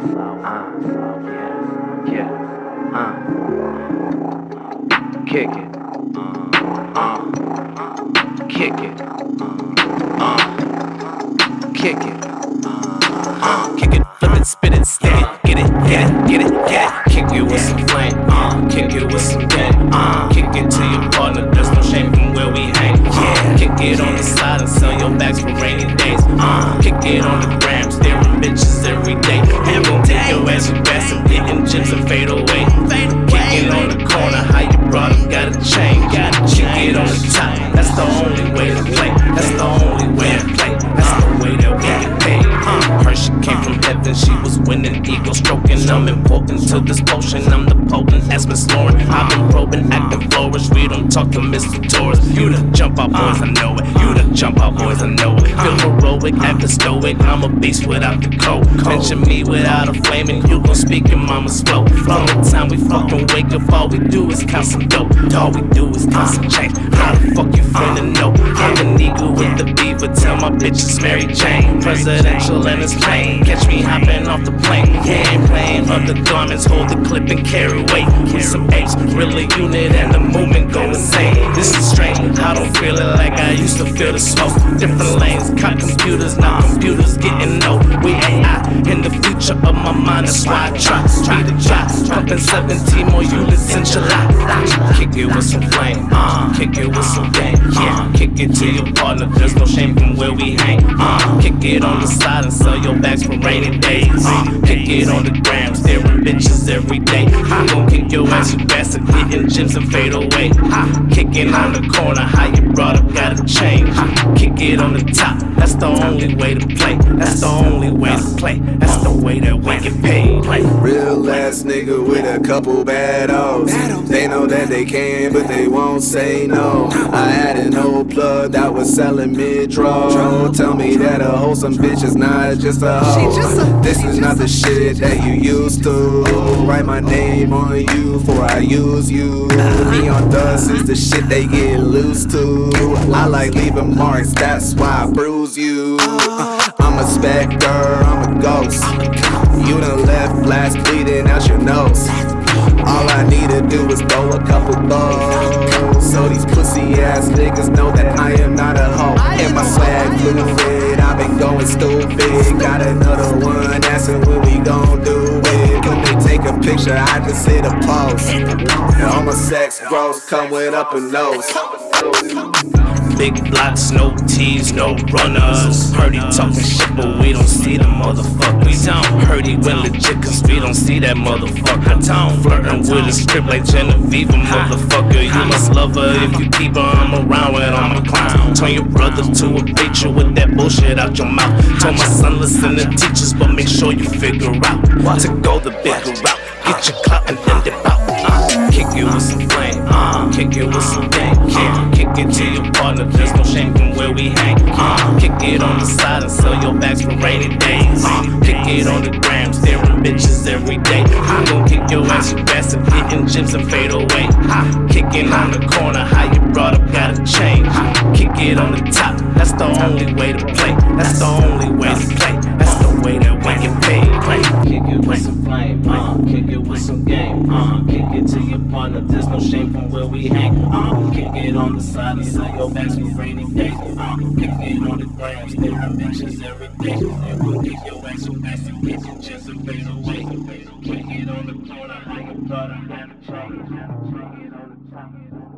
Kick it. Kick it. Kick it. Kick it, flip it, spit it, stick it, get it, get it, get it, get it. Kick it with some flame, kick it with some gang, kick it to your partner, there's no shame from where we hang. Kick it on the side and sell your bags for rainy days. Kick it on the gram, staring bitches every day. And we'll take your ass to grass and get in gyms and fade away. Kick it on the corner, how you brought it, gotta change. Kick it on the top, that's the only way to play. That's the only way to play. That's the way that we get paid. Her she came from heaven, she was winning, ego stroking. I'm important to this potion, I'm the potent as Miss Lauren. I've been probing, acting flourish, we don't talk to Mr. Taurus. You the jump out boys, I know it. You the jump out boys, I know it. Feel heroic, acting stoic, I'm a beast without the code. Mention me without a flame and you gon' speak in mama's flow. From the time we fucking wake up, all we do is count some dope. All we do is count some change. How the fuck you finna know? I'm an eagle with the beaver, tell my bitches Mary Jane. Presidential and it's plain, catch me hopping off the plane. Yeah, ain't playing undergarments, hold the clip and carry weight. With some apes, really unit and the movement go insane. This is strange, I don't feel it like I used to feel the smoke. Different lanes, caught computers, now computers getting no. We AI in the future of my mind, that's why I try to try. Pumping 17 more units in July. Kick it with some flame, kick it with some gang. Kick it to your partner, there's no shame from where we hang. Kick it on the side and sell your bags for rainy days. Kick it on the gram, staring bitches every day. I'm gon' kick your ass, you bastard, get in gyms and fade away. Kick it on the corner, how you brought up, gotta change. Kick it on the top, that's the only way to play. That's the only way to play. That's the way that we get paid. Real ass nigga with a couple bad O's. They know that they can, but they won't say no. I had an old plug that was selling mid-roll. Tell me that a wholesome bitch is not just a hoe. This is not the shit that you used to. Write my name on you before I use you. Neon dust is the shit they get loose to. I like leaving marks, that's why I bruise you. I'm a specter, I'm a ghost. You done left blast bleeding out your nose. All I need to do is throw a couple balls, so these pussy ass niggas know that I am not a hoe. And my swag fluid, I've been going stupid. Got another one asking when we gon' do it. When they take a picture, I just hit a pose. And all my sex bros come with up a nose. Big blocks, no T's, no runners. Heard he talking shit, but we don't see the motherfucker. We don't. Heard he went legit, cause we don't see that motherfucker. Flirting with a script like Genevieve, motherfucker. You must love her if you keep her. I'm around with all my clowns. Turn your brother to a preacher with that bullshit out your mouth. Told my son listen to teachers, but make sure you figure out to go the bigger route. Get your clout and then dip out. Kick it with some flame, kick it with some gang. Kick it to your partner, there's no shame from where we hang. Kick it on the side and sell your bags for rainy days. Kick it on the gram, staring bitches every day. I'm gon' kick your ass, you bastard, get in gyms and fade away. Kick it on the corner, how you brought up, gotta change. Kick it on the top, that's the only way to play. That's the only way to play. That's the way that we get paid. Kick it with some flame, kick it with some game. Kick it to your partner, there's no shame from where we hang. Kick it on the side and sell your bags for rainy days. Kick it on the gram, staring bitches every day. And we'll kick your ass so fast and get you just a fade away. Kick it on the corner, how you brought up, gotta change. Kick it on the top.